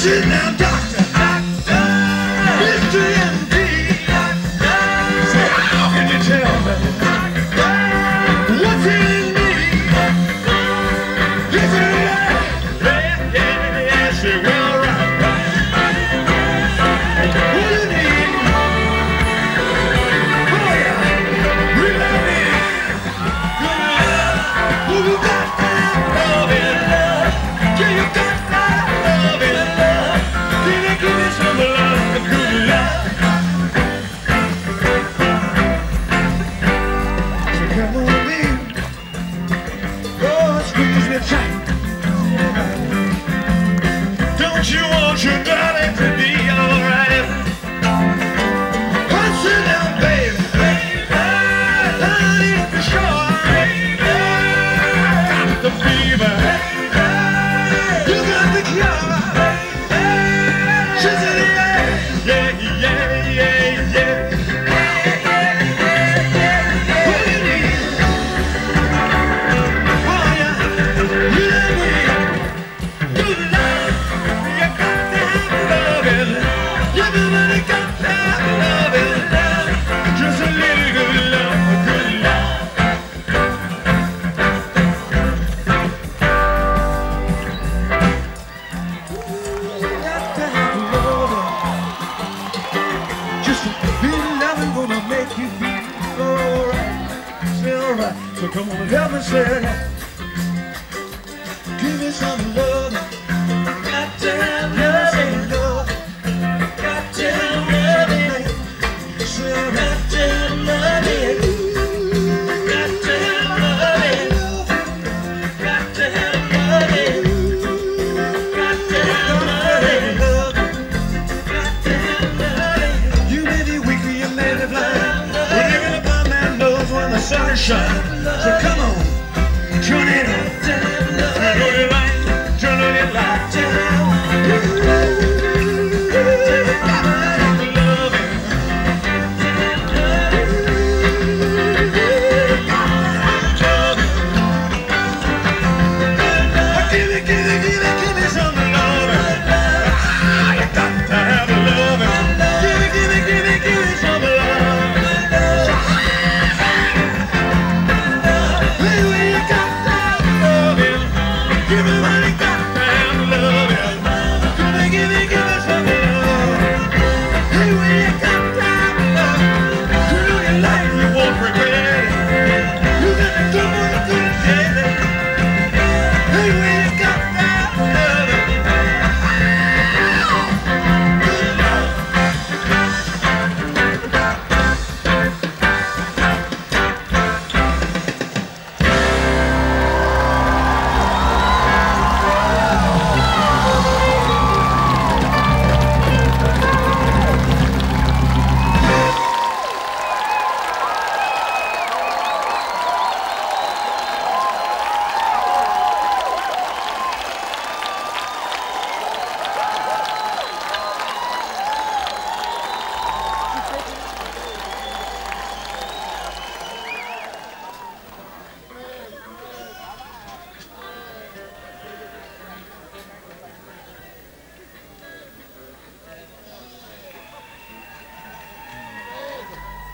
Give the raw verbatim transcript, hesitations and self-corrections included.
Sit down, doctor, doctor, Mister M D. Say, how can you tell me what's in me? Is it right? Yeah, yeah, yeah, say, well, right, right. What do you need? Oh, yeah, really need good love. Well, you got that love in love. Yeah, you got that love in love. Can you give me some love, good love? So come on in. Oh, squeeze me tight. Don't you want your darling to be alright? Oh, sit down, baby. Honey, for sure. Got the fever. You got the cure. She said, yeah, yeah, yeah, yeah, yeah. What do you need? Oh, yeah. You love me. Good love. You got that loving. You really got that loving. Just a little good love, good love. You got that loving. Just a little loving gonna make you feel alright. Feel alright. So come on and help me say it. Give me some love. Goddamn loving, love. Goddamn loving. Say goddamn loving. Goddamn loving. Goddamn loving. Goddamn loving. Goddamn loving. You may be weak, you may be blind, but even a blind man knows when the sun is shining. So come on, join it.